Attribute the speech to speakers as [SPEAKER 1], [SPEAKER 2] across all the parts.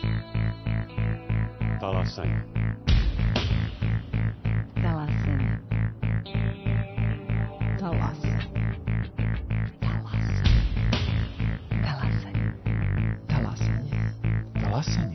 [SPEAKER 1] Talasanje.
[SPEAKER 2] Talasanje. Talasanje. Talasanje. Talasanje.
[SPEAKER 3] Talasanje.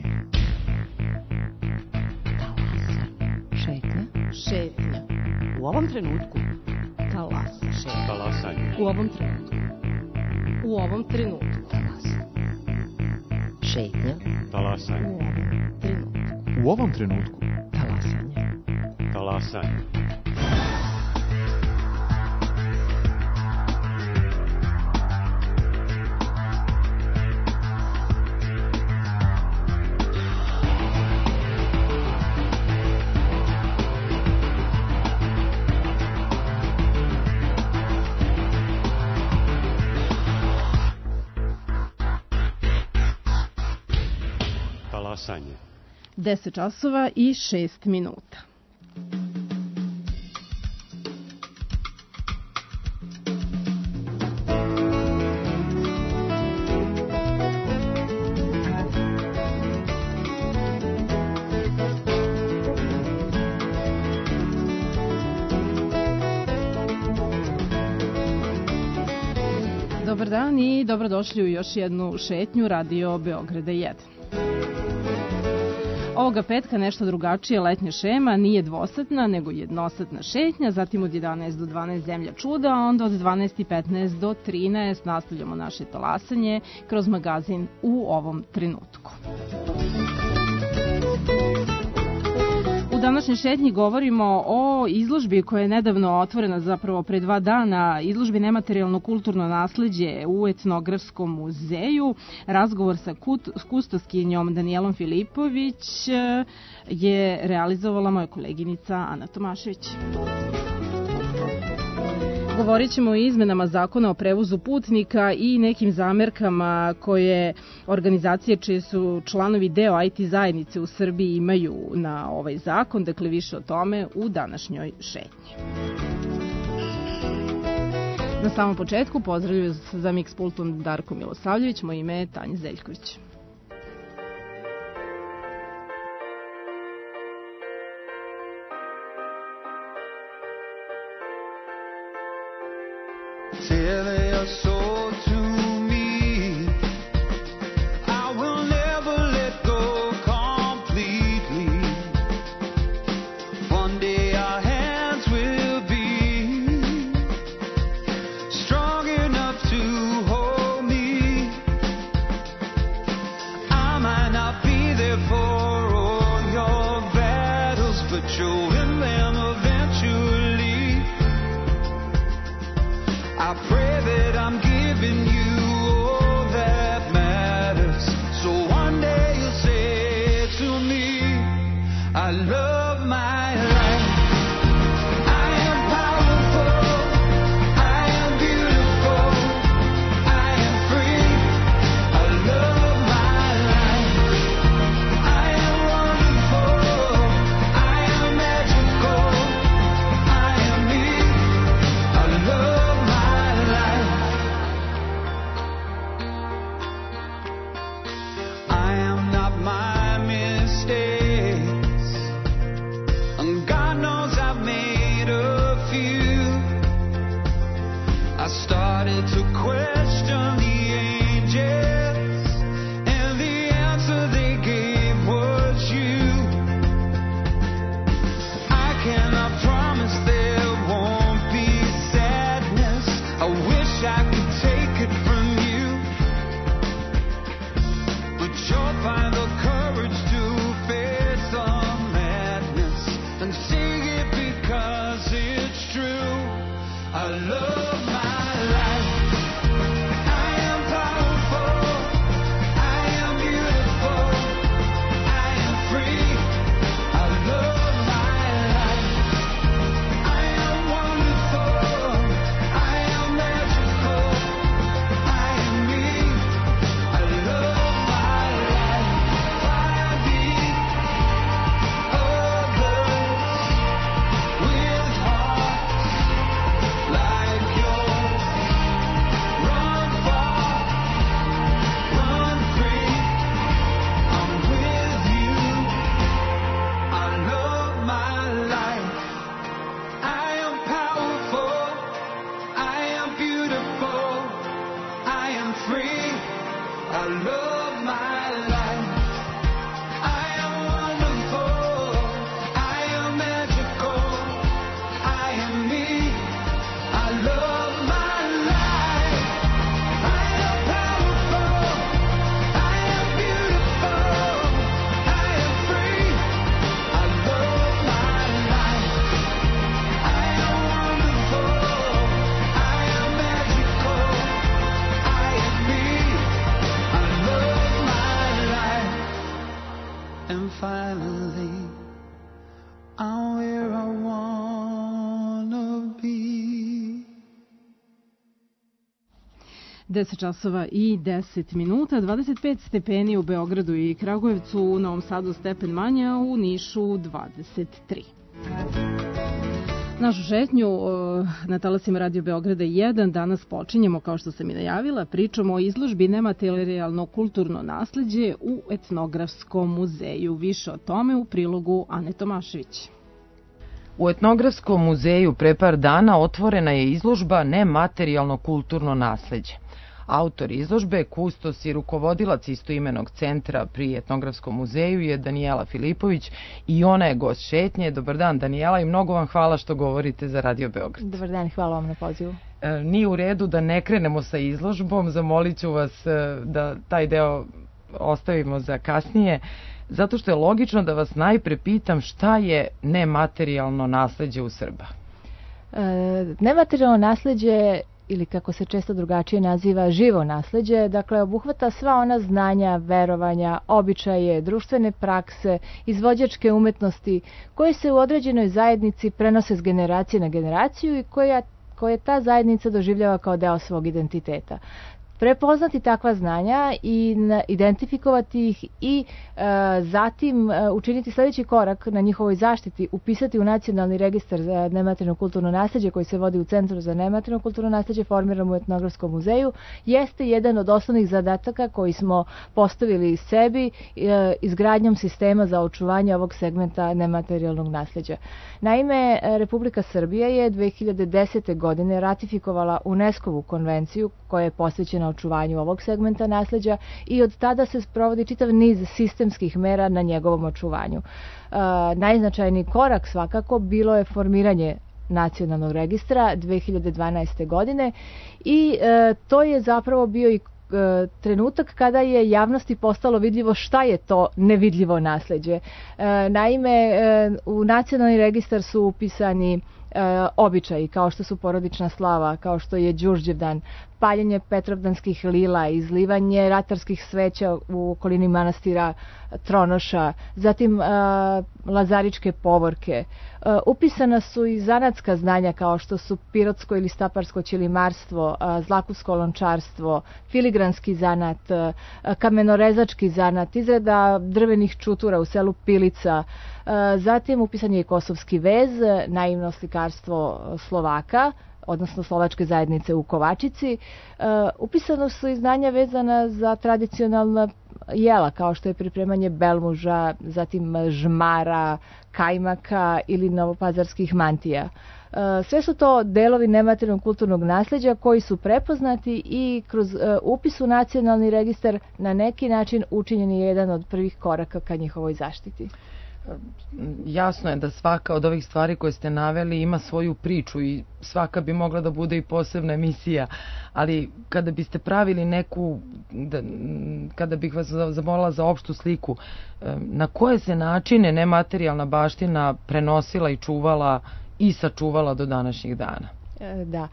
[SPEAKER 2] Šetnja. Šetnja. U ovom trenutku. Talas. Šetnja.
[SPEAKER 1] Talasanje.
[SPEAKER 2] U ovom trenutku. U ovom trenutku. Talas. Šetnja.
[SPEAKER 1] Talasanje.
[SPEAKER 3] U ovom trenutku.
[SPEAKER 2] Talasanje.
[SPEAKER 1] Talasanje. Talasanje.
[SPEAKER 4] 10 časova i 6 minuta. Dobar dan i dobrodošli u još jednu šetnju Radio Beograda 1. Ovoga petka nešto drugačije letnja šema, nije dvosatna, nego jednosatna šetnja, zatim od 11 do 12 zemlja čuda, a onda od 12:15 do 13 nastavljamo naše talasanje kroz magazin U ovom trenutku. U današnjoj šetnji govorimo o izložbi koja je nedavno otvorena, zapravo pre 2 dana, izložbi Nematerijalno kulturno nasleđe u Etnografskom muzeju. Razgovor sa kustoskinjom Danijelom Filipović je realizovala moja koleginica Ana Tomašević. Govorit ćemo o izmenama zakona o prevozu putnika i nekim zamerkama koje organizacije čije su članovi deo IT zajednice u Srbiji imaju na ovaj zakon, dakle više o tome u današnjoj šetnji. Na samom početku pozdravljaju za Mix Pultom Darko Milosavljević, moje ime je Tanja Zeljković.
[SPEAKER 5] Tell your soul to me, I will never let go completely. One day our hands will be strong enough to hold me.
[SPEAKER 4] 10 časova i 10 minuta, 25 stepeni u Beogradu i Kragujevcu, u Novom Sadu stepen manje, a u Nišu 23. Našu šetnju na talasima Radio Beograda 1 danas počinjemo, kao što sam i najavila, pričamo o izložbi nematerijalno kulturno nasleđe u Etnografskom muzeju. Više o tome u prilogu Ane Tomašević.
[SPEAKER 6] U Etnografskom muzeju pre par dana otvorena je izložba Nematerijalno kulturno nasleđe. Autor izložbe, kustos i rukovodilac istoimenog centra pri Etnografskom muzeju je Danijela Filipović i ona je gost šetnje. Dobar dan, Danijela, i mnogo vam hvala što govorite za Radio Beograd.
[SPEAKER 7] Dobar dan, hvala vam na pozivu.
[SPEAKER 6] Nije u redu da ne krenemo sa izložbom, zamolit ću vas da taj deo ostavimo za kasnije, zato što je logično da vas najpre pitam šta je nematerijalno nasleđe u Srba.
[SPEAKER 7] Nematerijalno nasleđe, ili kako se često drugačije naziva, živo nasleđe, dakle obuhvata sva ona znanja, verovanja, običaje, društvene prakse, izvođačke umetnosti koje se u određenoj zajednici prenose s generacije na generaciju i koje ta zajednica doživljava kao deo svog identiteta. Prepoznati takva znanja i identifikovati ih i zatim učiniti sljedeći korak na njihovoj zaštiti, upisati u Nacionalni registar za nematerijalno kulturno nasleđe koji se vodi u Centru za nematerijalno kulturno nasleđe formiran u Etnografskom muzeju, jeste jedan od osnovnih zadataka koji smo postavili sebi izgradnjom sistema za očuvanje ovog segmenta nematerijalnog nasleđa. Naime, Republika Srbija je 2010. godine ratifikovala UNESCO-vu konvenciju koja je posvećena očuvanju ovog segmenta nasleđa i od tada se sprovodi čitav niz sistemskih mera na njegovom očuvanju. Najznačajniji korak svakako bilo je formiranje Nacionalnog registra 2012. godine i to je zapravo bio i trenutak kada je javnosti postalo vidljivo šta je to nevidljivo nasleđe. Naime, u Nacionalni registar su upisani običaji kao što su porodična slava, kao što je Đurđevdan, paljenje petrovdanskih lila, izlivanje ratarskih sveća u okolini manastira Tronoša, zatim lazaričke povorke. Upisana su i zanatska znanja kao što su pirotsko ili staparsko ćilimarstvo, zlakusko lončarstvo, filigranski zanat, kamenorezački zanat, izrada drvenih čutura u selu Pilica. Zatim upisan je i kosovski vez, naivno slikarstvo Slovaka, odnosno slovačke zajednice u Kovačici. Upisano su i znanja vezana za tradicionalna jela, kao što je pripremanje belmuža, zatim žmara, kajmaka ili novopazarskih mantija. Sve su to delovi nematerijalnog kulturnog nasleđa koji su prepoznati i kroz upis u Nacionalni registar na neki način učinjen je jedan od prvih koraka ka njihovoj zaštiti.
[SPEAKER 6] Jasno je da svaka od ovih stvari koje ste naveli ima svoju priču i svaka bi mogla da bude i posebna emisija, ali kada biste pravili neku, kada bih vas zamolila za opštu sliku, na koje se načine nematerijalna baština prenosila i čuvala i sačuvala do današnjih dana?
[SPEAKER 7] Da.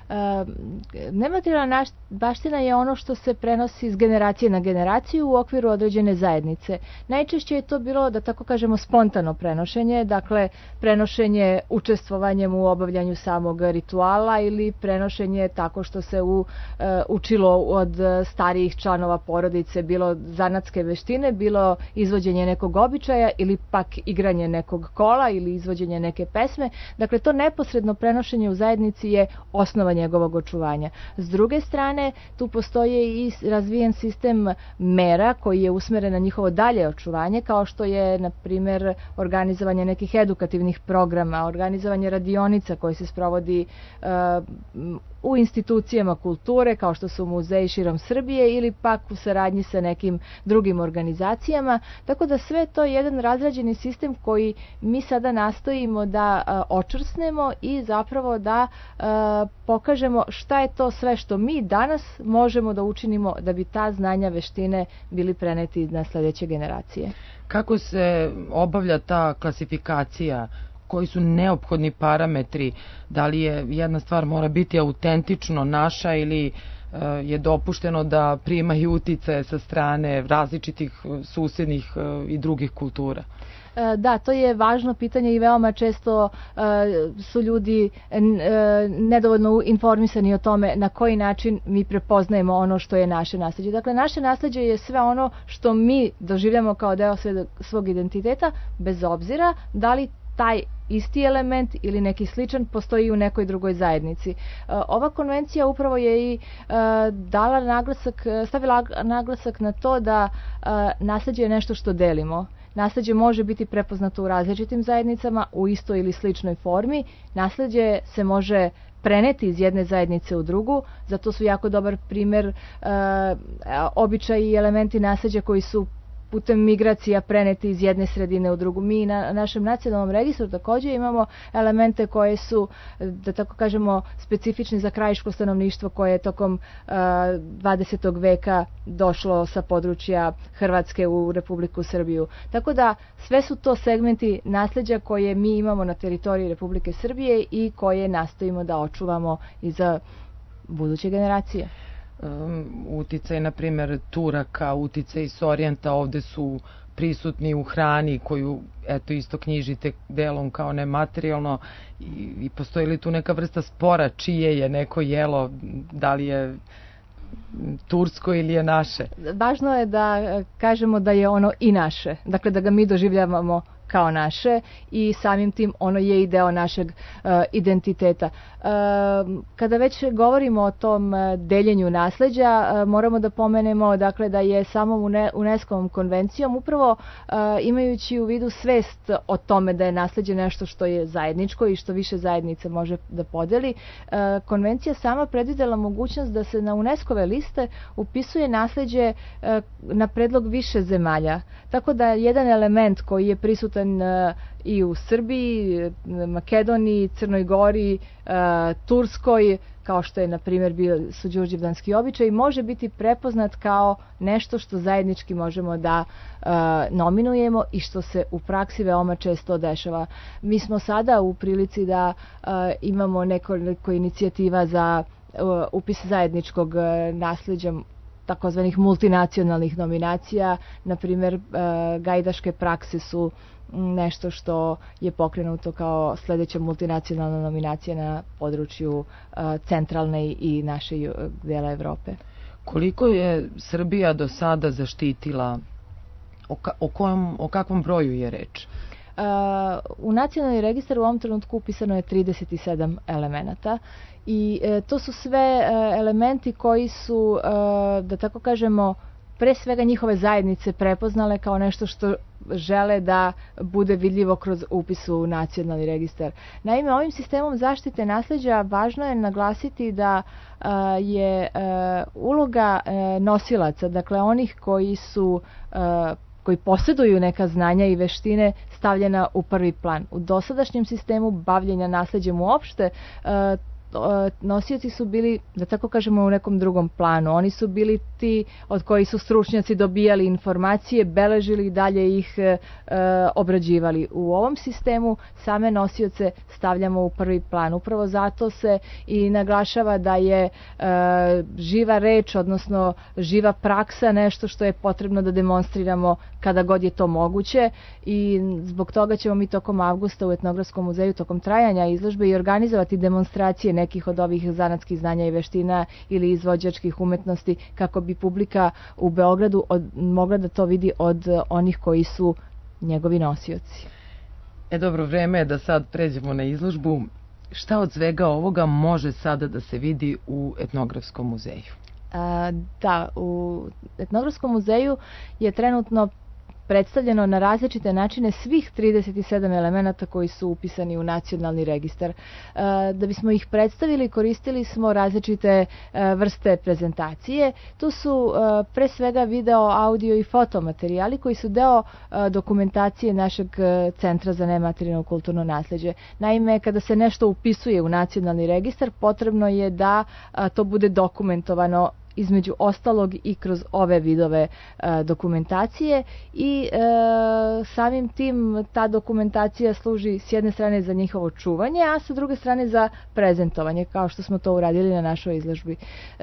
[SPEAKER 7] Nematerijalna baština je ono što se prenosi iz generacije na generaciju u okviru određene zajednice. Najčešće je to bilo, da tako kažemo, spontano prenošenje, dakle prenošenje učestvovanjem u obavljanju samog rituala ili prenošenje tako što se učilo od starijih članova porodice, bilo zanatske veštine, bilo izvođenje nekog običaja ili pak igranje nekog kola ili izvođenje neke pesme. Dakle, to neposredno prenošenje u zajednici je osnova njegovog očuvanja. S druge strane, tu postoje i razvijen sistem mera koji je usmeren na njihovo dalje očuvanje, kao što je, na primjer, organizovanje nekih edukativnih programa, organizovanje radionica koje se sprovodi u institucijama kulture, kao što su muzeji širom Srbije ili pak u saradnji sa nekim drugim organizacijama. Tako da sve to je jedan razrađeni sistem koji mi sada nastojimo da očvrsnemo i zapravo da pokažemo šta je to sve što mi danas možemo da učinimo da bi ta znanja, veštine bili preneti na sljedeće generacije.
[SPEAKER 6] Kako se obavlja ta klasifikacija? Koji su neophodni parametri? Da li je jedna stvar mora biti autentično naša ili je dopušteno da primaju uticaje sa strane različitih susednih i drugih kultura?
[SPEAKER 7] Da, to je važno pitanje i veoma često su ljudi nedovoljno informisani o tome na koji način mi prepoznajemo ono što je naše nasleđe. Dakle, naše nasleđe je sve ono što mi doživljamo kao deo svog identiteta, bez obzira da li taj isti element ili neki sličan postoji u nekoj drugoj zajednici. Ova konvencija upravo je i stavila naglasak na to da nasleđe je nešto što delimo. Nasleđe može biti prepoznato u različitim zajednicama u istoj ili sličnoj formi. Nasleđe se može preneti iz jedne zajednice u drugu, zato su jako dobar primer običaji i elementi nasleđa koji su putem migracija preneti iz jedne sredine u drugu. Mi na našem nacionalnom registru također imamo elemente koje su, da tako kažemo, specifični za krajiško stanovništvo koje je tokom 20. veka došlo sa područja Hrvatske u Republiku Srbiju. Tako da sve su to segmenti nasleđa koje mi imamo na teritoriji Republike Srbije i koje nastojimo da očuvamo i za buduće generacije.
[SPEAKER 6] Uticaj, na primjer, Turaka, uticaj s Orijenta ovde su prisutni u hrani koju, eto, isto knjižite delom kao nematerijalno i postoji li tu neka vrsta spora čije je neko jelo, da li je tursko ili je naše?
[SPEAKER 7] Važno je da kažemo da je ono i naše, dakle da ga mi doživljavamo kao naše i samim tim ono je i deo našeg identiteta. Kada već govorimo o tom deljenju nasleđa, moramo da pomenemo dakle da je samom UNESCO-vom konvencijom upravo imajući u vidu svest o tome da je nasleđe nešto što je zajedničko i što više zajednica može da podeli, konvencija sama predvidela mogućnost da se na UNESCO-ve liste upisuje nasleđe na predlog više zemalja. Tako da jedan element koji je prisutan i u Srbiji, Makedoniji, Crnoj Gori, Turskoj, kao što je na primjer su đurđevdanski običaji, može biti prepoznat kao nešto što zajednički možemo da nominujemo i što se u praksi veoma često dešava. Mi smo sada u prilici da imamo nekoliko inicijativa za upis zajedničkog nasleđa, takozvanih multinacionalnih nominacija. Na primjer, gajdaške prakse su nešto što je pokrenuto kao sljedeća multinacionalna nominacija na području centralne i naše dela Evrope.
[SPEAKER 6] Koliko je Srbija do sada zaštitila, o kakvom broju je reč?
[SPEAKER 7] U nacionalni registar u ovom trenutku upisano je 37 elemenata i to su sve elementi koji su, da tako kažemo, pre svega njihove zajednice prepoznale kao nešto što žele da bude vidljivo kroz upis u nacionalni registar. Naime, ovim sistemom zaštite nasleđa važno je naglasiti da je uloga nosilaca, dakle onih koji posjeduju neka znanja i veštine, stavljena u prvi plan. U dosadašnjem sistemu bavljenja nasleđem uopšte, nosioci su bili, da tako kažemo, u nekom drugom planu. Oni su bili ti od kojih su stručnjaci dobijali informacije, beležili i dalje ih obrađivali. U ovom sistemu same nosioce stavljamo u prvi plan. Upravo zato se i naglašava da je živa reč, odnosno živa praksa nešto što je potrebno da demonstriramo kada god je to moguće i zbog toga ćemo mi tokom avgusta u Etnografskom muzeju tokom trajanja izložbe i organizovati demonstracije nekih od ovih zanatskih znanja i veština ili izvođačkih umetnosti kako bi publika u Beogradu mogla da to vidi od onih koji su njegovi nosioci.
[SPEAKER 6] Dobro, vreme je da sad pređemo na izložbu. Šta od svega ovoga može sada da se vidi u Etnografskom muzeju?
[SPEAKER 7] Da, u Etnografskom muzeju je trenutno predstavljeno na različite načine svih 37 elemenata koji su upisani u nacionalni registar. Da bismo ih predstavili, koristili smo različite vrste prezentacije. Tu su pre svega video, audio i fotomaterijali koji su deo dokumentacije našeg Centra za nematerijalno kulturno nasleđe. Naime, kada se nešto upisuje u nacionalni registar, potrebno je da to bude dokumentovano između ostalog i kroz ove vidove dokumentacije i samim tim ta dokumentacija služi s jedne strane za njihovo čuvanje, a sa druge strane za prezentovanje, kao što smo to uradili na našoj izložbi.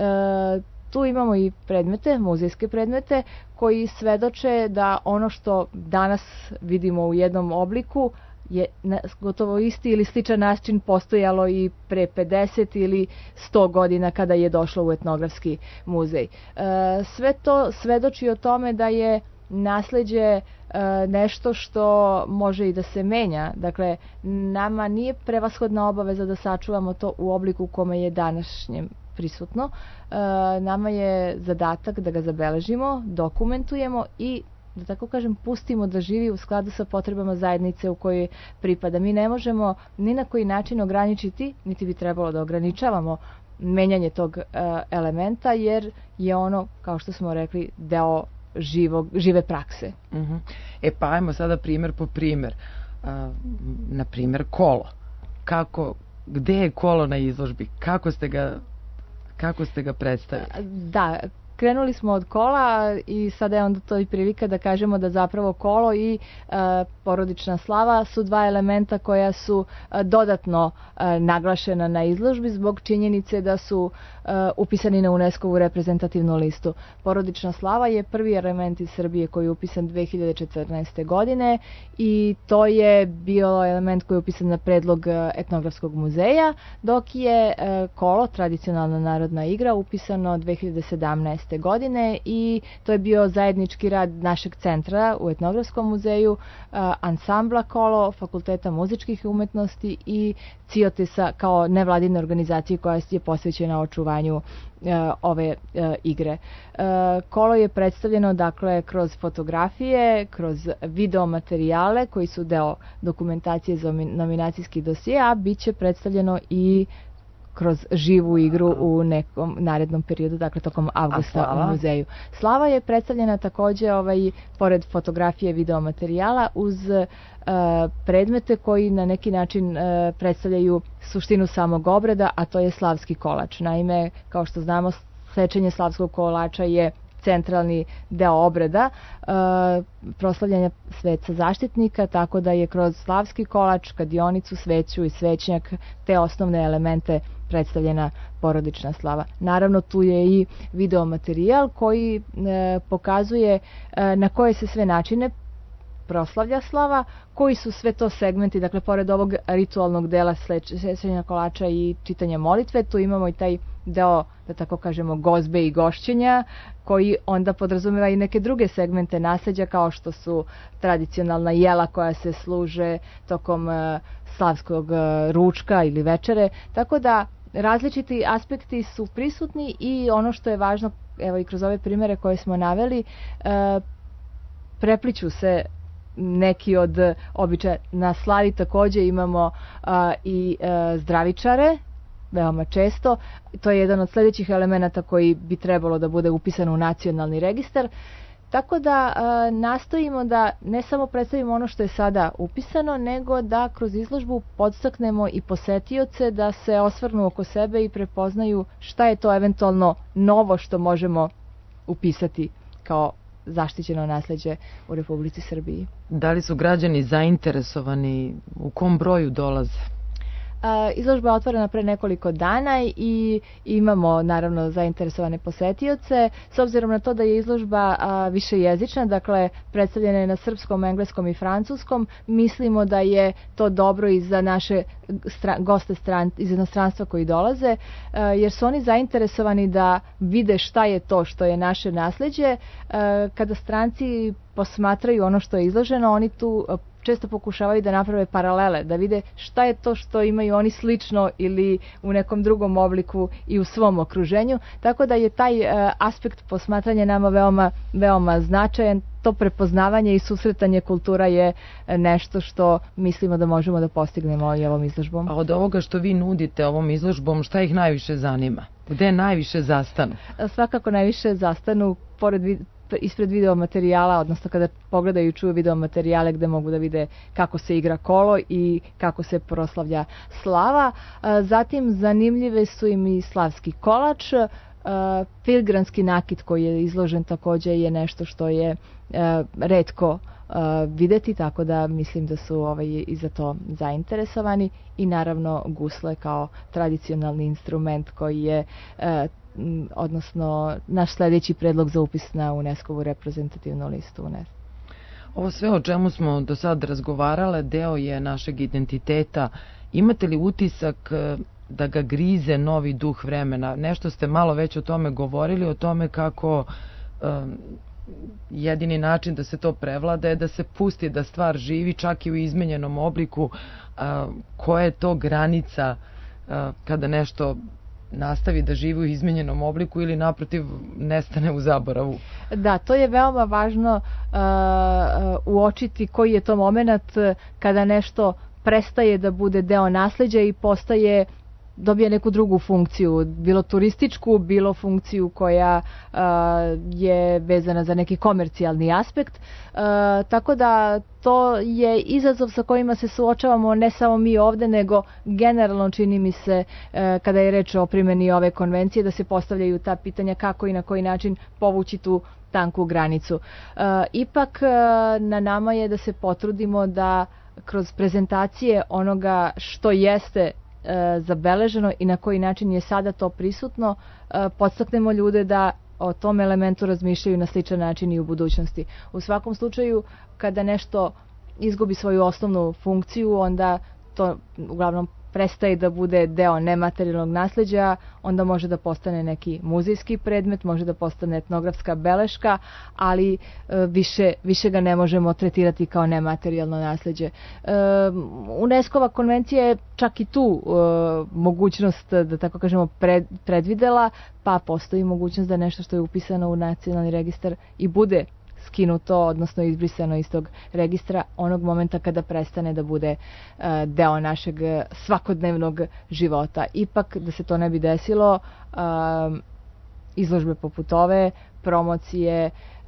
[SPEAKER 7] Tu imamo i predmete, muzejske predmete, koji svedoče da ono što danas vidimo u jednom obliku je gotovo isti ili sličan način postojalo i pre 50 ili 100 godina kada je došlo u etnografski muzej. Sve to svedoči o tome da je nasleđe nešto što može i da se menja. Dakle, nama nije prevashodna obaveza da sačuvamo to u obliku u kome je današnjem prisutno. Nama je zadatak da ga zabeležimo, dokumentujemo i, da tako kažem, pustimo da živi u skladu sa potrebama zajednice u kojoj pripada. Mi ne možemo ni na koji način ograničiti, niti bi trebalo da ograničavamo menjanje tog elementa, jer je ono, kao što smo rekli, deo žive prakse.
[SPEAKER 6] Pa ajmo sada primer po primer. Na primer kolo. Gde je kolo na izložbi? Kako ste ga predstavili?
[SPEAKER 7] Da, krenuli smo od kola i sada je onda to i prilika da kažemo da zapravo kolo i porodična slava su dva elementa koja su dodatno naglašena na izložbi zbog činjenice da su upisani na UNESCO-vu reprezentativnu listu. Porodična slava je prvi element iz Srbije koji je upisan 2014. godine i to je bio element koji je upisan na predlog Etnografskog muzeja, dok je kolo, tradicionalna narodna igra, upisano 2017. godine i to je bio zajednički rad našeg centra u Etnografskom muzeju, ansambla Kolo, Fakulteta muzičkih umetnosti i Ciotesa kao nevladine organizacije koja je posvećena očuvanju ove igre. Kolo je predstavljeno dakle kroz fotografije, kroz video materijale koji su deo dokumentacije za nominacijski dosije, a bit će predstavljeno i kroz živu igru u nekom narednom periodu, dakle tokom avgusta u muzeju. Slava je predstavljena takođe pored fotografije video materijala uz predmete koji na neki način predstavljaju suštinu samog obreda, a to je slavski kolač. Naime, kao što znamo, sečenje slavskog kolača je centralni deo obreda proslavljanja sveca zaštitnika, tako da je kroz slavski kolač, kadionicu, sveću i svećnjak te osnovne elemente predstavljena porodična slava. Naravno, tu je i video materijal koji pokazuje na koje se sve načine proslavlja slava, koji su sve to segmenti, dakle, pored ovog ritualnog dela sečenja kolača i čitanja molitve, tu imamo i taj deo, da tako kažemo, gozbe i gošćenja, koji onda podrazumeva i neke druge segmente nasleđa, kao što su tradicionalna jela koja se služe tokom slavskog ručka ili večere, tako da različiti aspekti su prisutni i ono što je važno, evo i kroz ove primere koje smo naveli, prepliću se neki od običaja. Na slavi takođe imamo i zdravičare, veoma često. To je jedan od sledećih elemenata koji bi trebalo da bude upisan u nacionalni registar. Tako da nastojimo da ne samo predstavimo ono što je sada upisano, nego da kroz izložbu podstaknemo i posetioce da se osvrnu oko sebe i prepoznaju šta je to eventualno novo što možemo upisati kao zaštićeno nasleđe u Republici Srbiji.
[SPEAKER 6] Da li su građani zainteresovani, u kom broju dolaze?
[SPEAKER 7] Izložba je otvorena pre nekoliko dana i imamo naravno zainteresovane posetioce. S obzirom na to da je izložba višejezična, dakle predstavljena je na srpskom, engleskom i francuskom, mislimo da je to dobro i za naše goste iz inostranstva koji dolaze, jer su oni zainteresovani da vide šta je to što je naše nasleđe. Kada stranci posmatraju ono što je izloženo, oni tu često pokušavaju da naprave paralele, da vide šta je to što imaju oni slično ili u nekom drugom obliku i u svom okruženju, tako da je taj aspekt posmatranja nama veoma značajan. To prepoznavanje i susretanje kultura je nešto što mislimo da možemo da postignemo i ovom izložbom.
[SPEAKER 6] A od ovoga što vi nudite ovom izložbom, šta ih najviše zanima? Gde najviše zastanu?
[SPEAKER 7] Svakako najviše zastanu ispred video materijala, odnosno kada pogledaju i čuju video materijale gde mogu da vide kako se igra kolo i kako se proslavlja slava. Zatim zanimljive su im i slavski kolač, Filigranski nakit koji je izložen takođe je nešto što je retko videti, tako da mislim da su i za to zainteresovani, i naravno gusle kao tradicionalni instrument koji je odnosno naš sledeći predlog za upis na UNESCO-vu reprezentativnu listu UNESCO.
[SPEAKER 6] Ovo sve o čemu smo do sad razgovarale deo je našeg identiteta. Imate li utisak da ga grize novi duh vremena? Nešto ste malo već o tome govorili, o tome kako jedini način da se to prevlada je da se pusti da stvar živi čak i u izmenjenom obliku. Koja je to granica kada nešto nastavi da živi u izmenjenom obliku ili naprotiv nestane u zaboravu?
[SPEAKER 7] Da, to je veoma važno uočiti koji je to moment kada nešto prestaje da bude deo nasleđa i dobije neku drugu funkciju, bilo turističku, bilo funkciju koja je vezana za neki komercijalni aspekt. Tako da to je izazov sa kojima se suočavamo ne samo mi ovde, nego generalno čini mi se kada je reč o primjeni ove konvencije, da se postavljaju ta pitanja kako i na koji način povući tu tanku granicu. Ipak na nama je da se potrudimo da kroz prezentacije onoga što jeste zabeleženo i na koji način je sada to prisutno, podstaknemo ljude da o tom elementu razmišljaju na sličan način i u budućnosti. U svakom slučaju, kada nešto izgubi svoju osnovnu funkciju, onda to uglavnom prestaje da bude deo nematerijalnog nasleđa, onda može da postane neki muzejski predmet, može da postane etnografska beleška, ali više ga ne možemo tretirati kao nematerijalno nasleđe. UNESCO-va konvencija je čak i tu mogućnost, da tako kažemo, predvidela, pa postoji mogućnost da nešto što je upisano u nacionalni registar i bude skinuto, odnosno izbrisano iz tog registra onog momenta kada prestane da bude deo našeg svakodnevnog života. Ipak, da se to ne bi desilo, izložbe poput ove, promocije,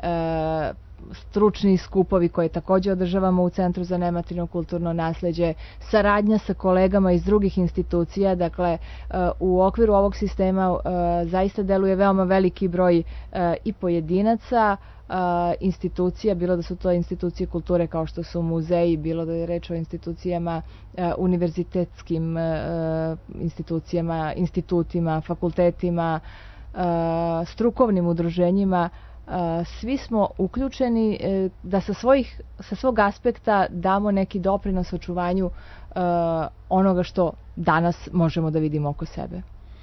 [SPEAKER 7] stručni skupovi koje takođe održavamo u Centru za nematerijalno kulturno nasleđe, saradnja sa kolegama iz drugih institucija, dakle u okviru ovog sistema zaista deluje veoma veliki broj i pojedinaca, institucija, bilo da su to institucije kulture kao što su muzeji, bilo da je reč o institucijama, univerzitetskim institucijama, institutima, fakultetima, strukovnim udruženjima. Svi smo uključeni da sa svog aspekta damo neki doprinos očuvanju onoga što danas možemo da vidimo oko sebe.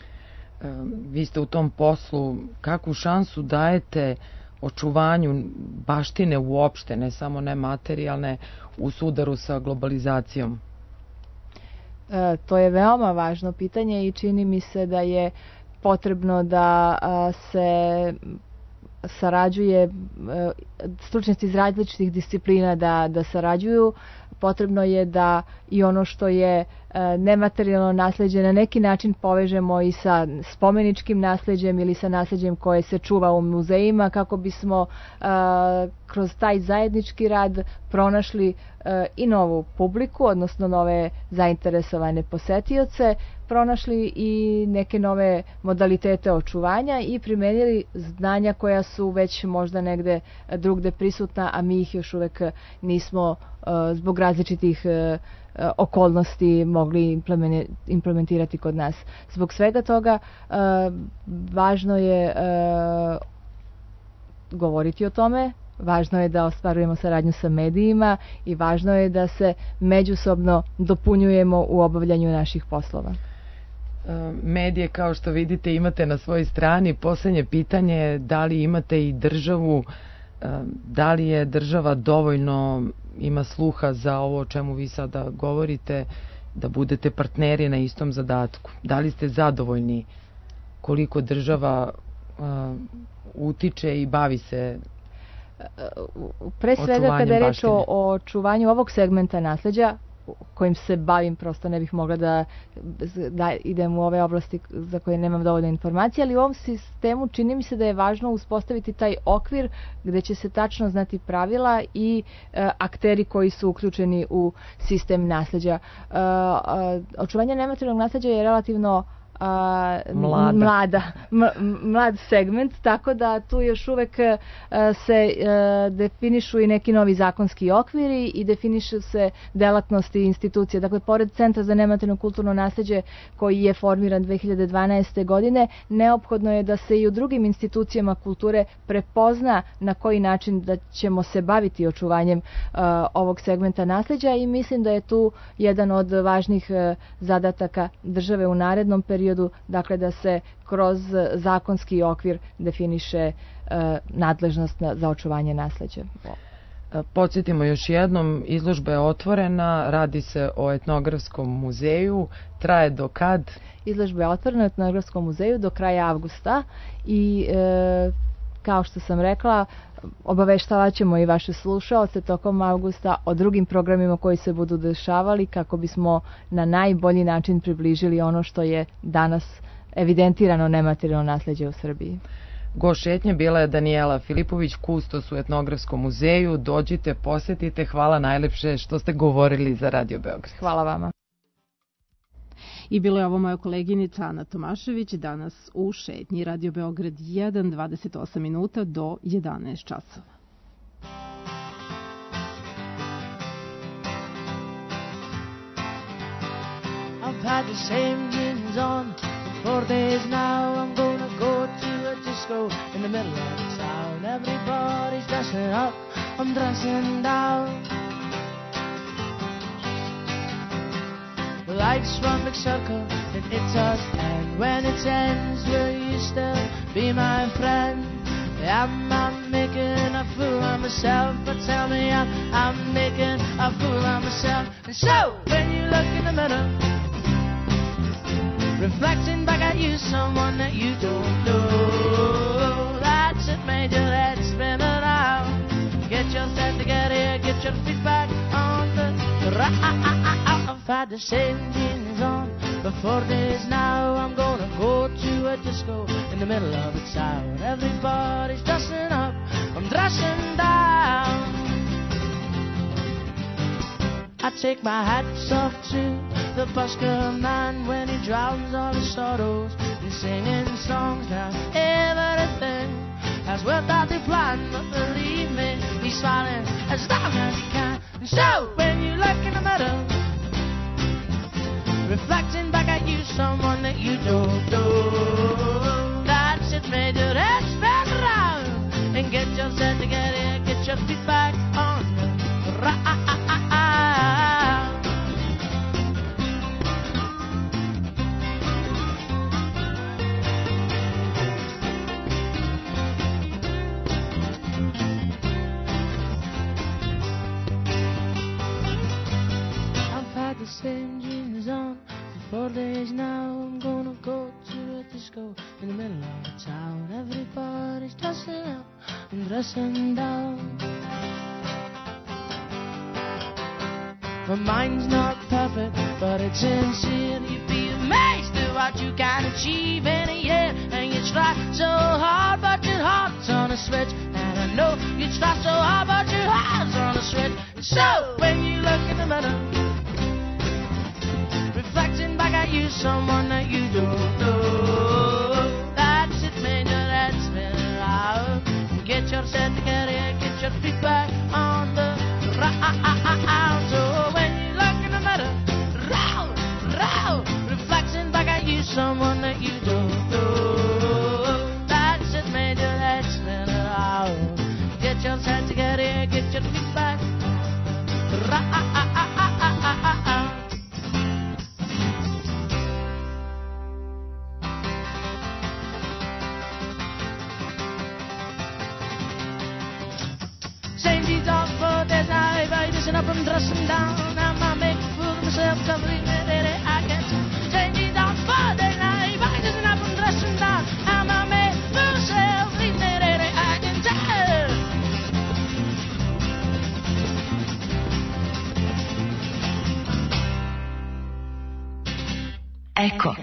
[SPEAKER 6] Vi ste u tom poslu, kakvu šansu dajete očuvanju baštine uopšte, ne samo nematerijalne, u sudaru sa globalizacijom?
[SPEAKER 7] To je veoma važno pitanje i čini mi se da je potrebno da se sarađuje, stručnjaci iz različitih disciplina da sarađuju. Potrebno je da i ono što je nematerijalno nasleđe na neki način povežemo i sa spomeničkim nasleđem ili sa nasleđem koje se čuva u muzejima, kako bismo kroz taj zajednički rad pronašli i novu publiku, odnosno nove zainteresovane posetioce, pronašli i neke nove modalitete očuvanja i primenili znanja koja su već možda negde drugde prisutna, a mi ih još uvek nismo zbog različitih okolnosti mogli implementirati kod nas. Zbog svega toga važno je govoriti o tome, važno je da ostvarujemo saradnju sa medijima i važno je da se međusobno dopunjujemo u obavljanju naših poslova.
[SPEAKER 6] Medije, kao što vidite, imate na svojoj strani. Poslednje pitanje je da li imate i državu, da li je država dovoljno ima sluha za ovo o čemu vi sada govorite, da budete partneri na istom zadatku? Da li ste zadovoljni koliko država utiče i bavi se
[SPEAKER 7] pre svega kada je reč o očuvanju ovog segmenta nasleđa kojim se bavim, prosto ne bih mogla da idem u ove oblasti za koje nemam dovoljno informacije, ali u ovom sistemu čini mi se da je važno uspostaviti taj okvir gde će se tačno znati pravila i akteri koji su uključeni u sistem nasleđa. Očuvanje nematerijalnog nasleđa je relativno mlad segment, tako da tu još uvek se definišu i neki novi zakonski okviri i definišu se delatnosti institucije. Dakle, pored Centra za nematerijalno kulturno nasleđe koji je formiran 2012. godine, neophodno je da se i u drugim institucijama kulture prepozna na koji način da ćemo se baviti očuvanjem ovog segmenta nasleđa i mislim da je tu jedan od važnih zadataka države u narednom periodu, dakle da se kroz zakonski okvir definiše nadležnost za očuvanje nasleđa.
[SPEAKER 6] Podsjetimo još jednom, izložba je otvorena, radi se o etnografskom muzeju, traje do kad?
[SPEAKER 7] Izložba je otvorena u etnografskom muzeju do kraja avgusta i kao što sam rekla, obaveštavat ćemo i vaše slušaoce tokom avgusta o drugim programima koji se budu dešavali kako bismo na najbolji način približili ono što je danas evidentirano nematerijalno nasleđe u Srbiji.
[SPEAKER 6] Gost šetnje bila je Danijela Filipović, kustos u etnografskom muzeju. Dođite, posetite. Hvala najlepše što ste govorili za Radio Beograd.
[SPEAKER 7] Hvala vama.
[SPEAKER 4] I bila je ovo moja koleginica Ana Tomašević danas u šetnji Radio Beograd 1, 28 minuta do 11 časova.
[SPEAKER 8] I've had the same jeans on for 4 days now. I'm gonna go to a disco in the middle of the town. Everybody's dressing up, I'm dressing down. The lights run big circle and it does end. When it ends, will you still be my friend? Am I making a fool of myself? But tell me, I'm making a fool of myself. And so, when you look in the mirror, reflecting back at you, someone that you don't know, that's it, made your head spin around. Get yourself together, get your feet back on the I've had the same jeans on for 4 days now. I'm gonna go to a disco in the middle of the town. Everybody's dressing up, I'm dressing down. I take my hats off to the busker man when he drowns all his sorrows in singing songs. Now everything has worked out the plan, but believe me, he's smiling as long as he can. And so when you look in the mirror, reflecting back at you, someone that you don't know, that's it, made your head spin around. And get yourself together, get your feet back on the ground. The same jeans on for 4 days now. I'm gonna go to a disco in the middle of the town. Everybody's dressing up and dressing down. My mind's not perfect, but it's sincere. You'd be amazed at what you can achieve in a year. And you try so hard, but your heart's on a switch. And I know you try so hard, but your heart's on a switch. So when you look in the mirror, reflecting back at you, someone that you don't know, that's it, made your head spin around. Get yourself together, get your feet back on the ground. So when you look in the mirror, reflecting back at you, someone that you don't know, that's it, made your head spin around. Get yourself together, get your feet back on the ground. Same jeans on for days now, everybody dressing up and dressing down. Now I make a fool of myself, come believe me, lady, I can't tell. Same jeans on for days now, everybody dressing up and dressing down. Now I make a fool of myself, believe me, lady, I can tell.
[SPEAKER 9] Eko.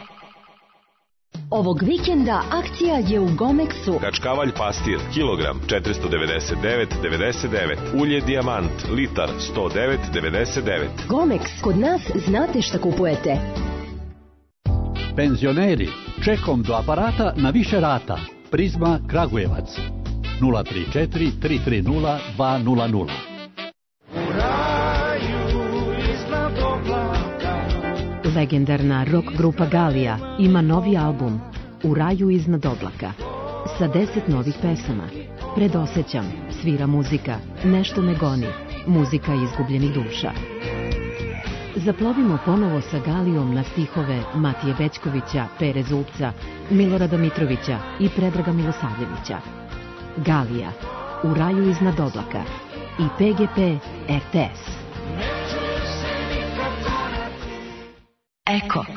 [SPEAKER 9] Ovog vikenda akcija je u Gomexu.
[SPEAKER 10] Kačkavalj pastir, kilogram 499,99. Ulje dijamant, litar 109,99.
[SPEAKER 9] Gomex, kod nas znate šta kupujete.
[SPEAKER 11] Penzioneri, čekom do aparata na više rata. Prizma Kragujevac 034 330 200.
[SPEAKER 12] Legendarna rock grupa Galija ima novi album U raju iznad oblaka sa 10 novih pesama. Predosećam, svira muzika, nešto me goni, muzika izgubljenih duša. Zaplovimo ponovo sa Galijom na stihove Matije Bećkovića, Pere Zupca, Milorada Mitrovića i Predraga Milosavljevića. Galija, U raju iznad oblaka i PGP RTS. Eko.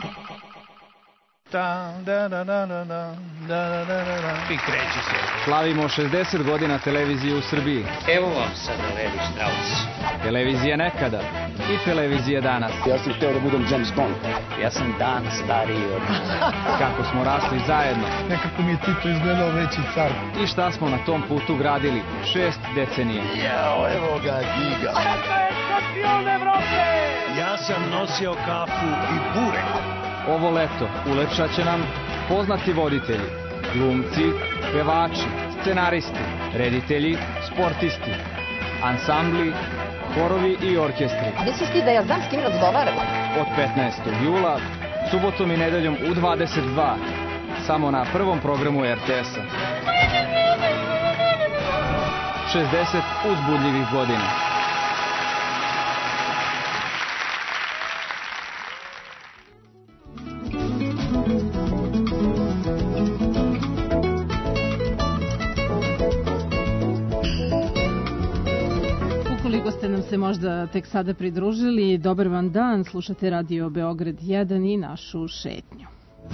[SPEAKER 13] I kreće se. Slavimo 60 godina televizije u Srbiji.
[SPEAKER 14] Evo vam sad Levi Strauss.
[SPEAKER 13] Televizija nekada i televizija danas.
[SPEAKER 14] Ja sam hteo da budem James Bond. Ja sam dan stariji od...
[SPEAKER 13] Kako smo rasli zajedno.
[SPEAKER 15] Nekako mi je Tito izgledao veći car.
[SPEAKER 13] I šta smo na tom putu gradili 6 decenija.
[SPEAKER 15] Jao, evo ga Giga.
[SPEAKER 5] Eto je šampion Evrope! Ja sam nosio kafu i burek.
[SPEAKER 13] Ovo leto ulepšat će nam poznati voditelji, glumci, pevači, scenaristi, reditelji, sportisti, ansambli, horovi i orkestri.
[SPEAKER 16] A misliš ti da ja znam s kim razgovaram?
[SPEAKER 13] Od 15. jula, subotom i nedeljom u 22, samo na prvom programu RTS-a. 60 uzbudljivih godina.
[SPEAKER 4] Se možda tek sada pridružili, dobar vam dan, slušate Radio Beograd 1 i našu šetnju.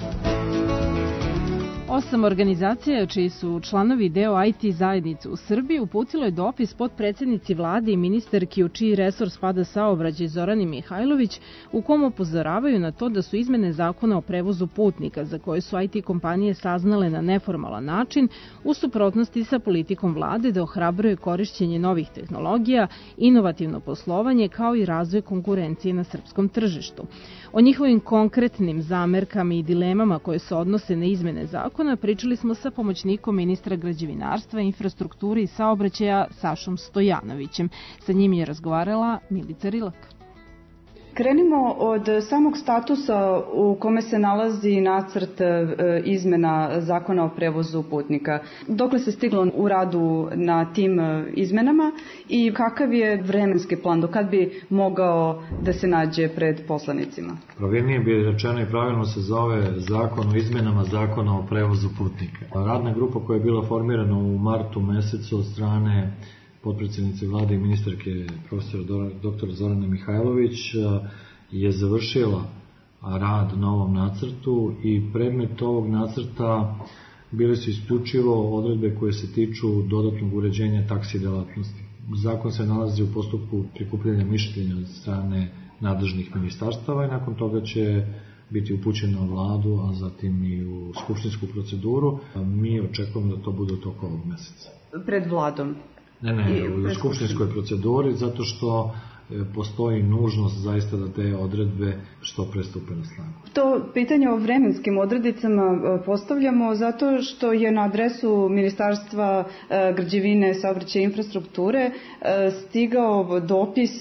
[SPEAKER 4] 8 organizacija čiji su članovi deo IT zajednice u Srbiji uputilo je dopis potpredsednici vlade i ministarki u čiji resor spada saobraćaj Zorani Mihajlović, u kom upozoravaju na to da su izmene zakona o prevozu putnika za koje su IT kompanije saznale na neformalan način u suprotnosti sa politikom vlade da ohrabruje korišćenje novih tehnologija, inovativno poslovanje kao i razvoj konkurencije na srpskom tržištu. O njihovim konkretnim zamerkama i dilemama koje se odnose na izmene zakona pričali smo sa pomoćnikom ministra građevinarstva, infrastrukture i saobraćaja Sašom Stojanovićem. Sa njim je razgovarala Milica Rilak.
[SPEAKER 17] Krenimo od samog statusa u kome se nalazi nacrt izmena zakona o prevozu putnika. Dokle se stiglo u radu na tim izmenama i kakav je vremenski plan, do kad bi mogao da se nađe pred poslanicima?
[SPEAKER 18] Pravilnije bi rečeno i pravilno se zove zakon o izmenama zakona o prevozu putnika. Radna grupa koja je bila formirana u martu mesecu od strane potpredsjednice vlade i ministarke profesora dr. Zorane Mihajlović je završila rad na ovom nacrtu i predmet ovog nacrta bile su isključivo odredbe koje se tiču dodatnog uređenja taksi delatnosti. Zakon se nalazi u postupku prikupljanja mišljenja od strane nadležnih ministarstava i nakon toga će biti upućen na vladu, a zatim i u skupštinsku proceduru. Mi očekujemo da to bude u toku ovog meseca.
[SPEAKER 17] Pred vladom?
[SPEAKER 18] Ne, u skupštinskoj proceduri, zato što postoji nužnost zaista da te odredbe što pre stupe na snagu.
[SPEAKER 17] To pitanje o vremenskim odredicama postavljamo zato što je na adresu Ministarstva građevine, saobraćaja i infrastrukture stigao dopis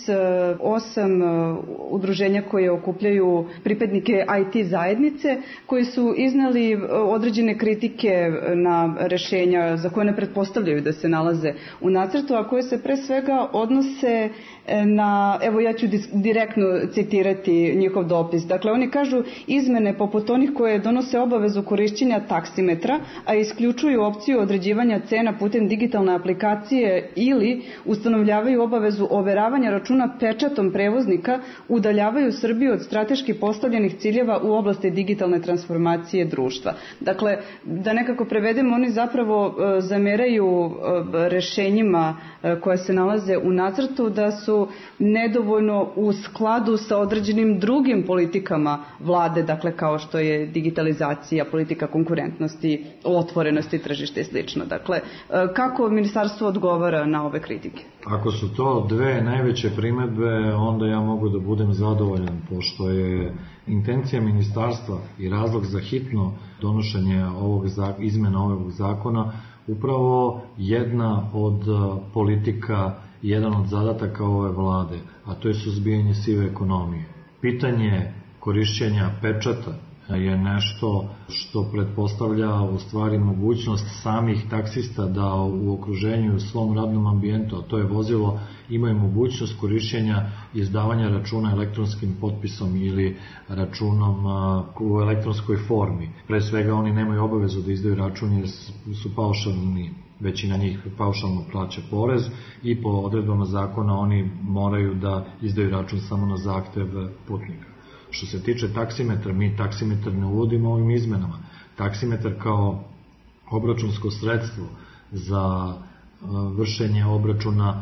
[SPEAKER 17] 8 udruženja koje okupljaju pripadnike IT zajednice, koji su iznali određene kritike na rešenja za koje ne pretpostavljaju da se nalaze u nacrtu, a koje se pre svega odnose na, evo ja ću direktno citirati njihov dopis. Dakle, oni kažu izmene poput onih koje donose obavezu korišćenja taksimetra, a isključuju opciju određivanja cena putem digitalne aplikacije ili ustanovljavaju obavezu overavanja računa pečatom prevoznika, udaljavaju Srbiju od strateški postavljenih ciljeva u oblasti digitalne transformacije društva. Dakle, da nekako prevedemo, oni zapravo zameraju rešenjima koje se nalaze u nacrtu da su nedovoljno u skladu sa određenim drugim drugim politikama vlade, dakle kao što je digitalizacija, politika konkurentnosti, otvorenosti tržišta i slično. Dakle, kako ministarstvo odgovara na ove kritike?
[SPEAKER 18] Ako su to dve najveće primedbe, onda ja mogu da budem zadovoljan, pošto je intencija ministarstva i razlog za hitno donošenje izmena ovog zakona upravo jedna od politika, jedan od zadataka ove vlade, a to je suzbijanje sive ekonomije. Pitanje korišćenja pečata je nešto što pretpostavlja u stvari mogućnost samih taksista da u okruženju u svom radnom ambijentu, a to je vozilo, imaju mogućnost korišćenja izdavanja računa elektronskim potpisom ili računom u elektronskoj formi. Pre svega oni nemaju obavezu da izdaju račun jer su paušalni, većina njih paušalno plaća porez i po odredbama zakona oni moraju da izdaju račun samo na zahtev putnika. Što se tiče taksimetra, mi taksimetar ne uvodimo ovim izmenama. Taksimetar kao obračunsko sredstvo za vršenje obračuna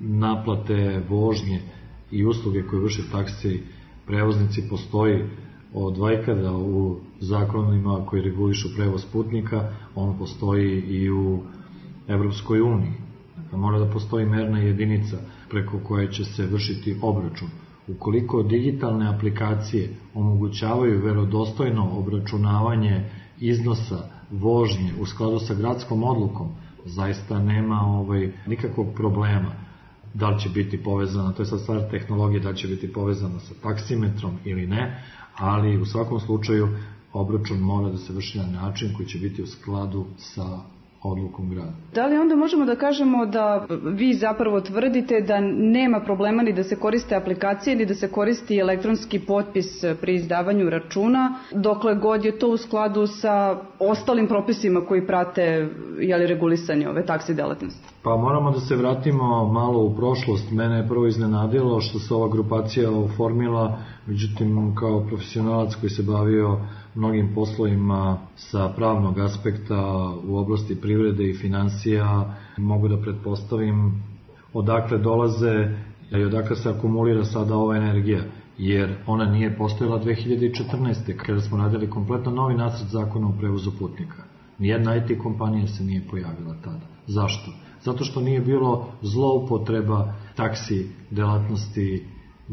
[SPEAKER 18] naplate vožnje i usluge koje vrše taksi prevoznici postoji od vajkada u zakonima koji regulišu prevoz putnika, on postoji i u Evropskoj uniji. Dakle, mora da postoji merna jedinica preko koje će se vršiti obračun. Ukoliko digitalne aplikacije omogućavaju verodostojno obračunavanje iznosa vožnje u skladu sa gradskom odlukom, zaista nema nikakvog problema. Da li će biti povezana, to je sad stvar tehnologije, da li će biti povezana sa taksimetrom ili ne, ali u svakom slučaju obračun mora da se vrši na način koji će biti u skladu sa odlukom grada.
[SPEAKER 17] Da li onda možemo da kažemo da vi zapravo tvrdite da nema problema ni da se koriste aplikacije ni da se koristi elektronski potpis pri izdavanju računa, dokle god je to u skladu sa ostalim propisima koji prate regulisanje ove taksi delatnosti?
[SPEAKER 18] Pa moramo da se vratimo malo u prošlost. Mene je prvo iznenadilo što se ova grupacija oformila, međutim kao profesionalac koji se bavio mnogim poslovima sa pravnog aspekta u oblasti privrede i finansija, mogu da pretpostavim odakle dolaze i odakle se akumulira sada ova energija, jer ona nije postojala 2014. kada smo radili kompletno novi nacrt zakona o prevozu putnika. Nijedna IT kompanija se nije pojavila tada. Zašto? Zato što nije bilo zloupotreba taksi delatnosti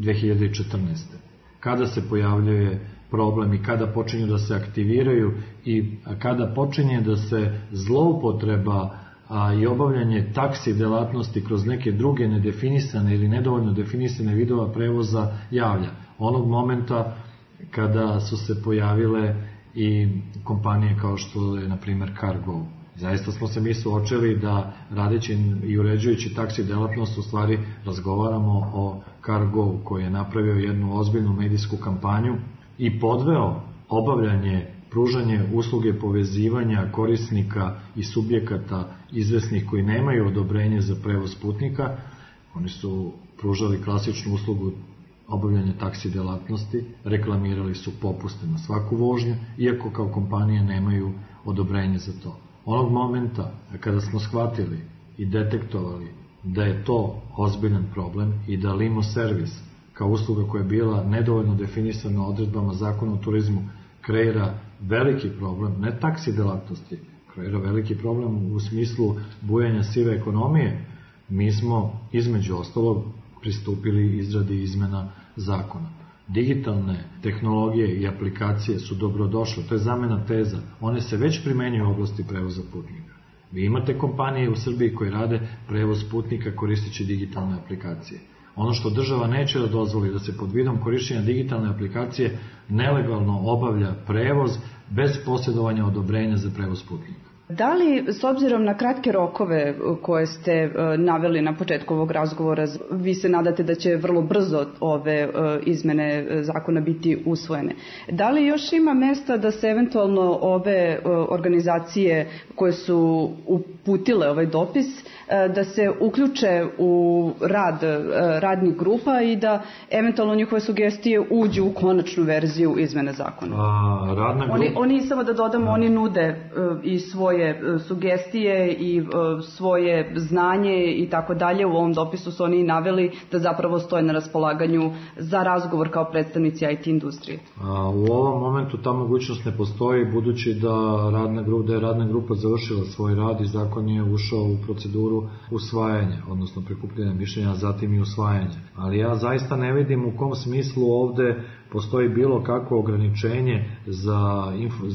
[SPEAKER 18] 2014. Kada se pojavljuje problem i kada počinju da se aktiviraju i kada počinje da se zloupotreba i obavljanje taksi delatnosti kroz neke druge nedefinisane ili nedovoljno definisane vidova prevoza javlja. Onog momenta kada su se pojavile i kompanije kao što je, na primjer, Cargo. Zaista smo se mi suočili da radeći i uređujući taksi delatnost u stvari razgovaramo o Cargo koji je napravio jednu ozbiljnu medijsku kampanju i podveo obavljanje, pružanje usluge povezivanja korisnika i subjekata izvesnih koji nemaju odobrenje za prevoz putnika. Oni su pružali klasičnu uslugu obavljanja taksi delatnosti, reklamirali su popuste na svaku vožnju, iako kao kompanije nemaju odobrenje za to. Onog momenta kada smo shvatili i detektovali da je to ozbiljan problem i da limo servis kao usluga koja je bila nedovoljno definisana odredbama zakona o turizmu kreira veliki problem, ne taksi delatnosti, kreira veliki problem u smislu bujanja sive ekonomije, mi smo između ostalog pristupili izradi izmena zakona. Digitalne tehnologije i aplikacije su dobrodošle, to je zamena teza, one se već primenjuju u oblasti prevoza putnika. Vi imate kompanije u Srbiji koje rade prevoz putnika koristeći digitalne aplikacije. Ono što država neće da dozvoli da se pod vidom korišćenja digitalne aplikacije nelegalno obavlja prevoz bez posjedovanja odobrenja za prevoz putnika.
[SPEAKER 17] Da li, s obzirom na kratke rokove koje ste naveli na početku ovog razgovora, vi se nadate da će vrlo brzo ove izmene zakona biti usvojene? Da li još ima mesta da se eventualno ove organizacije koje su uputile ovaj dopis da se uključe u rad radnih grupa i da eventualno njihove sugestije uđu u konačnu verziju izmene zakona. Oni, samo da dodamo, oni nude i svoje sugestije i svoje znanje i tako dalje. U ovom dopisu su oni naveli da zapravo stoje na raspolaganju za razgovor kao predstavnici IT industrije.
[SPEAKER 18] U ovom momentu ta mogućnost ne postoji, budući da je radna grupa završila svoj rad i zakon je ušao u proceduru usvajanja, odnosno prikupljanja mišljenja, zatim i usvajanja. Ali ja zaista ne vidim u kom smislu ovde postoji bilo kakvo ograničenje za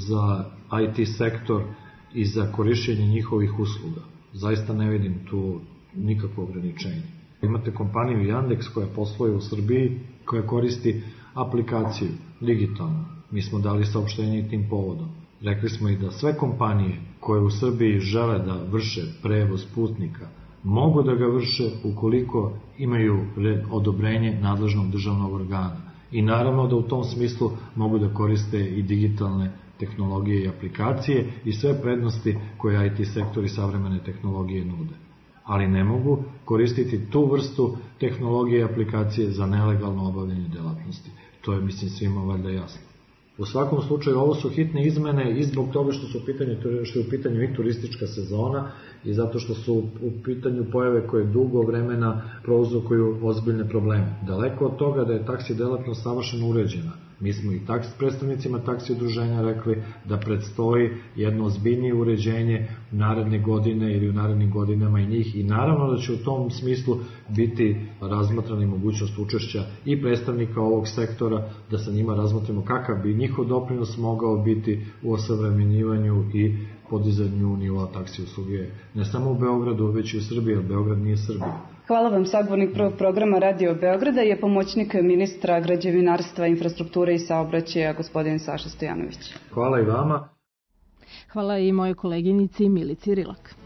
[SPEAKER 18] IT sektor i za korišćenje njihovih usluga. Zaista ne vidim tu nikakvo ograničenje. Imate kompaniju Yandex koja posluje u Srbiji, koja koristi aplikaciju digitalno. Mi smo dali saopštenje i tim povodom. Rekli smo i da sve kompanije koje u Srbiji žele da vrše prevoz putnika mogu da ga vrše ukoliko imaju odobrenje nadležnog državnog organa. I naravno da u tom smislu mogu da koriste i digitalne tehnologije i aplikacije i sve prednosti koje IT sektor i savremene tehnologije nude. Ali ne mogu koristiti tu vrstu tehnologije i aplikacije za nelegalno obavljanje delatnosti. To je, mislim, svima valjda jasno. U svakom slučaju, ovo su hitne izmene i zbog toga što je u pitanju i turistička sezona i zato što su u pitanju pojave koje dugo vremena prouzrokuju ozbiljne probleme. Daleko od toga da je taksi delatnost savršeno uređena. Mi smo i predstavnicima taksi udruženja rekli da predstoji jedno ozbiljnije uređenje naredne godine ili u narednim godinama i njih, i naravno da će u tom smislu biti razmatrana mogućnost učešća i predstavnika ovog sektora, da sa njima razmotrimo kakav bi njihov doprinos mogao biti u osavremenjivanju i podizanju nivoa taksi usluge, ne samo u Beogradu, već i u Srbiji, jer Beograd nije Srbija.
[SPEAKER 17] Hvala vam. Sagovornik prvog programa Radio Beograda je pomoćnik ministra građevinarstva, infrastrukture i saobraćaja, gospodin Saša Stojanović.
[SPEAKER 18] Hvala i vama.
[SPEAKER 4] Hvala i mojoj koleginici Milici Rilak.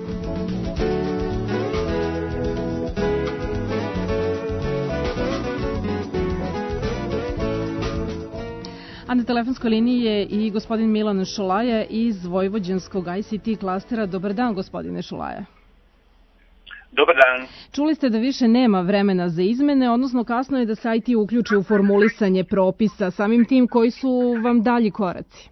[SPEAKER 4] A na telefonskoj liniji je i gospodin Milan Šolaja iz Vojvođanskog ICT klastera. Dobar dan, gospodine Šolaja.
[SPEAKER 19] Dobar dan.
[SPEAKER 4] Čuli ste da više nema vremena za izmene, odnosno kasno je da se IT uključi u formulisanje propisa, samim tim koji su vam dalji koraci?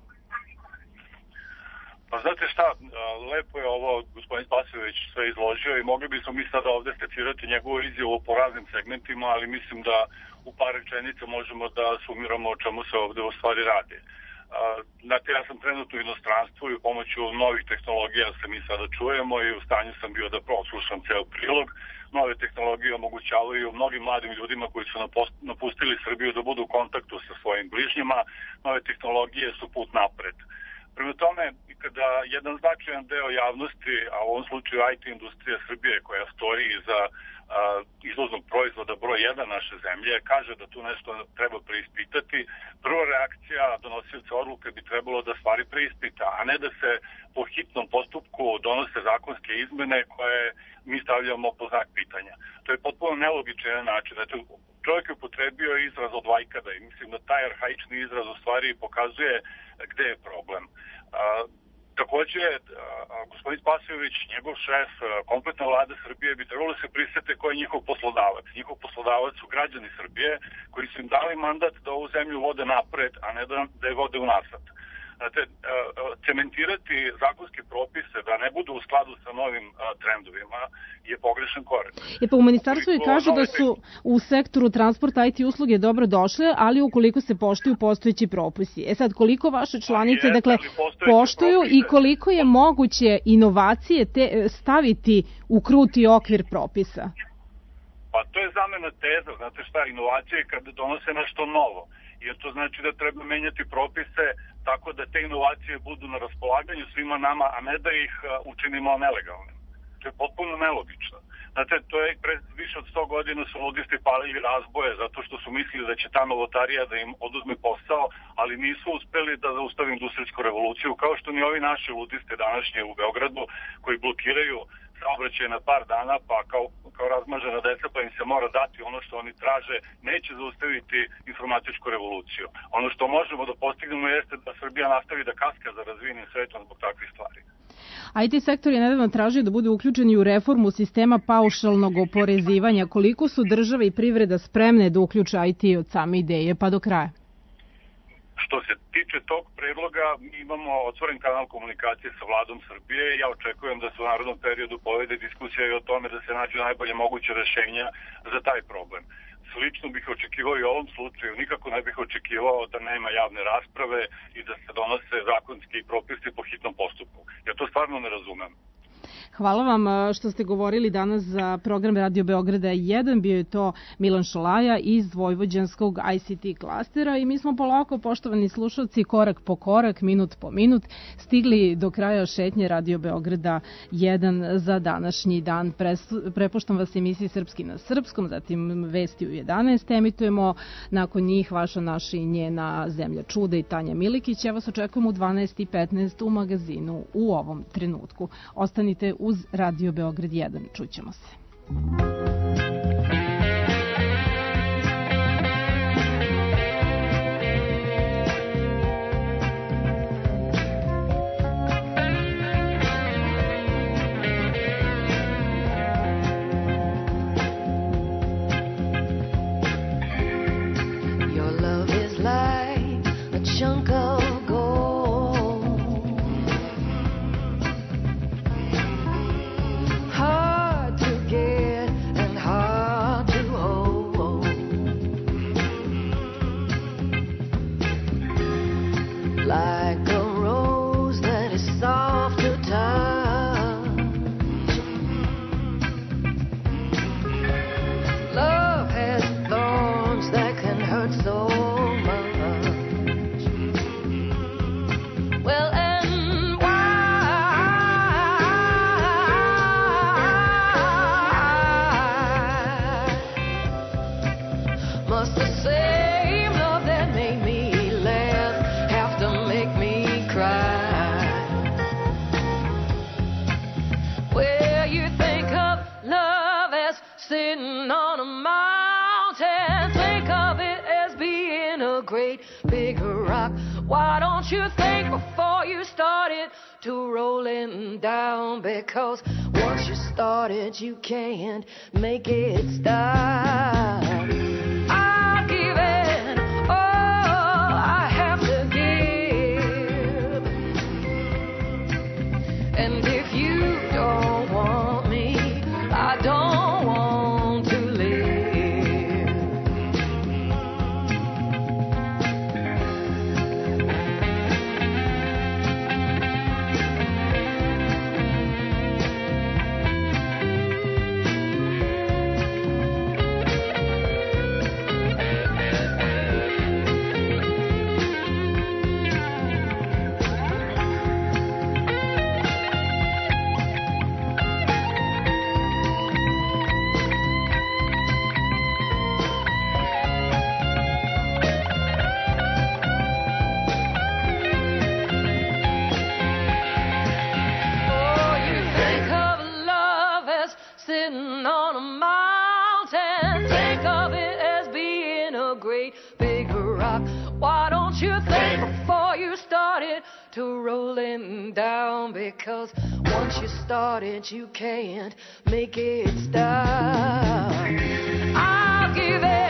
[SPEAKER 19] Pa znate šta, lepo je ovo gospodin Spasojević sve izložio i mogli bismo mi sada ovde stecirati njegovu izjavu po raznim segmentima, ali mislim da u par rečenica možemo da sumiramo o čemu se ovde u stvari radi. Znate, ja sam trenutno u inostranstvu i pomoću novih tehnologija se mi sada čujemo i u stanju sam bio da proslušam ceo prilog. Nove tehnologije omogućavaju mnogim mladim ljudima koji su napustili Srbiju da budu u kontaktu sa svojim bližnjima. Nove tehnologije su put napred. Prema tome, kada jedan značajan deo javnosti, a u ovom slučaju IT industrija Srbije koja stoji iza izvoznog proizvoda broj 1 naše zemlje, kaže da tu nešto treba preispitati, prva reakcija donosioca odluke bi trebalo da stvari preispita, a ne da se po hitnom postupku donose zakonske izmene koje mi stavljamo po znak pitanja. To je potpuno nelogičan način. Znači, čovjek je upotrebio izraz od vajkada i mislim da taj arhaični izraz u stvari pokazuje gde je problem. Takođe, gospodin Spasojević, njegov šef, kompletna vlada Srbije bi trebalo se prisjeti ko je njihov poslodavac. Njihov poslodavac su građani Srbije koji su im dali mandat da ovu zemlju vode napred, a ne da je vode unazad. Znate, cementirati zakonske propise da ne budu u skladu sa novim trendovima je pogrešan korak.
[SPEAKER 4] Pa u ministarstvu i kažu da su u sektoru transporta IT usluge dobro došle, ali ukoliko se poštuju postojeći propisi. Sad, koliko vaše članice poštuju i koliko je moguće inovacije staviti u kruti okvir propisa?
[SPEAKER 19] Pa to je zamena teza. Znate šta, inovacije kada donose nešto novo. Jer to znači da treba menjati propise tako da te inovacije budu na raspolaganju svima nama, a ne da ih učinimo nelegalnim. To je potpuno nelogično. Znate, to je pre više od 100 godina su ludisti palili razboje zato što su mislili da će ta novotarija da im oduzme posao, ali nisu uspeli da zaustave industrijsku revoluciju, kao što ni ovi naši ludisti današnje u Beogradu koji blokiraju saobraćaj na par dana, pa kao razmažena deca pa im se mora dati ono što oni traže, neće zaustaviti informatičku revoluciju. Ono što možemo da postignemo jeste da Srbija nastavi da kaska za razvijenim svetom zbog takvih stvari.
[SPEAKER 4] IT sektor je nedavno tražio da bude uključeni u reformu sistema paušalnog oporezivanja. Koliko su država i privreda spremne da uključe IT od same ideje pa do kraja?
[SPEAKER 19] Što se tiče tog predloga, mi imamo otvoren kanal komunikacije sa vladom Srbije. Ja očekujem da se u narodnom periodu povede diskusija i o tome da se nađu najbolje moguće rešenja za taj problem. Slično bih očekivao i u ovom slučaju. Nikako ne bih očekivao da nema javne rasprave i da se donose zakonski propisi po hitnom postupku. Ja to stvarno ne razumem.
[SPEAKER 4] Hvala vam što ste govorili danas za program Radio Beograda 1. Bio je to Milan Šolaja iz Vojvođanskog ICT klastera i mi smo polako, poštovani slušalci, korak po korak, minut po minut, stigli do kraja šetnje Radio Beograda 1 za današnji dan. Prepuštam vas emisiji Srpski na srpskom, zatim Vesti u 11. Emitujemo nakon njih Vaša, naša i njena Zemlja čuda i Tanja Milikić. Ja vas očekujem u 12:15 u magazinu U ovom trenutku. Ostanite uz Radio Beograd 1. Čućemo se.
[SPEAKER 20] Your love is like a chunk of like a rose that is soft to touch. Love has thorns that can hurt so much. Well, and why must the same love that made me sitting on a mountain? Think of it as being a great big rock. Why don't you think before you started to rolling down? Because once you started, you can't make it stop. I'll give it all I have to give, and if you don't want me, I don't want to live. Sitting on a mountain, think of it as being a great big rock. Why don't you think before you started to rolling down? Because once you started, you can't make it stop. I'll give it